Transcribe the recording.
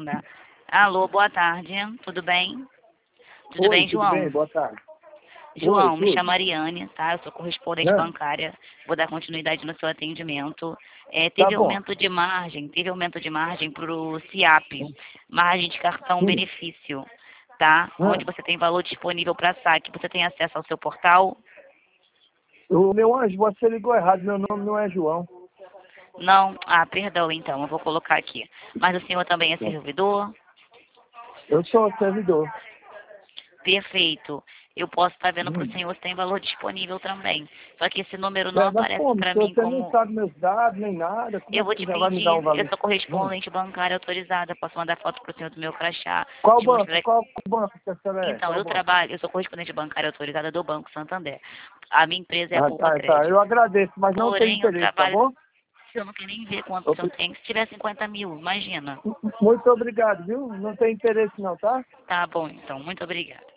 atenda. Alô, boa tarde, tudo bem? Tudo Oi, bem, João? Tudo bem, boa tarde. João, Oi, me tudo. chamo Ariane, tá? Eu sou correspondente Né? bancária, vou dar continuidade no seu atendimento. Tá Teve bom. aumento de margem para o CIAP, margem de cartão Sim. benefício, tá? Onde você tem valor disponível para saque. Você tem acesso ao seu portal? O meu anjo, você ligou errado, meu nome não é João. Não? Ah, perdão, então, eu vou colocar aqui. Mas o senhor também é servidor? Eu sou servidor. Perfeito. Eu posso estar vendo para o senhor se tem valor disponível também. Só que esse número não Mas aparece como? para Se mim você nem como... sabe meus dados, nem nada, como Eu é vou que te você já vai me dar pedir, um eu valor? sou correspondente bancária autorizada, posso mandar foto para o senhor do meu crachá, Qual te banco? mostrar... Qual banco que a senhora é? Então, Qual eu banco? trabalho, eu sou correspondente bancária autorizada do Banco Santander. A minha empresa é a Ah, Poupa tá. Eu Crédito. agradeço, mas não tenho Porém, eu interesse, tá trabalho... bom? Eu não quero nem ver quanto o Eu- senhor tem. Se tiver 50 mil, imagina. Muito obrigado, viu? Não tem interesse não, tá? Tá bom, então. Muito obrigada.